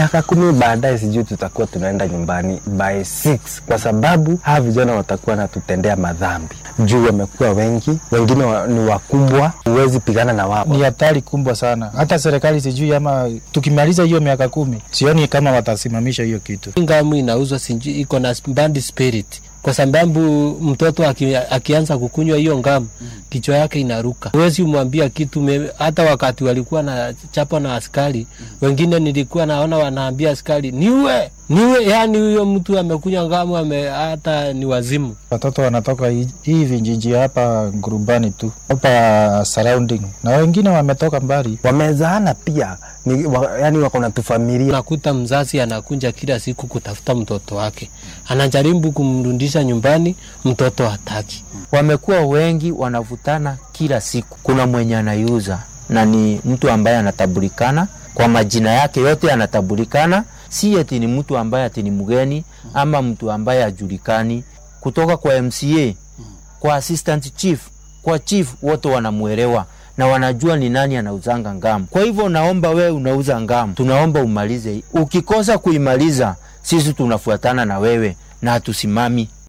miaka 10 baadaye sijui tutakuwa tunaenda nyumbani by 6, kwa sababu hawa vijana watakuwa natutendea madhambi. Juu wamekuwa wengi, wengine ni wakubwa, huwezi pigana na wao. Ni hatari kubwa sana. Hata serikali sijui ama tukimaliza hiyo miaka 10, sioni kama watasimamisha hiyo kitu. Ngamu inauzwa sijui iko na bad spirit. Kwa sababu mtoto akianza kukunywa hiyo ngamu, kichwa yake inaruka. Huwezi umwambia kitu. Hata wakati walikuwa na chapa na askari, wengine nilikuwa naona wanaambia askari niwe, yani huyo mtu amekunywa ngamu hata ni wazimu. Watoto wanatoka hivi njiji hapa Ngurubani tu, hapa surrounding, na wengine wametoka mbali, wamezaana pia. Yani wako na familia. Nakuta mzazi anakunja kila siku kutafuta mtoto wake, anajaribu kumrudisha nyumbani, mtoto hataki. Wamekuwa wengi, wanavutana kila siku. Kuna mwenye anayuza na ni mtu ambaye anatambulikana kwa majina yake yote, anatambulikana, si eti ni mtu ambaye ati ni mgeni ama mtu ambaye hajulikani. Kutoka kwa MCA, kwa assistant chief, kwa chief, wote wanamuelewa na wanajua ni nani anauzanga ngamu. Kwa hivyo naomba wewe unauza ngamu, tunaomba umalize. Ukikosa kuimaliza, sisi tunafuatana na wewe na hatusimami.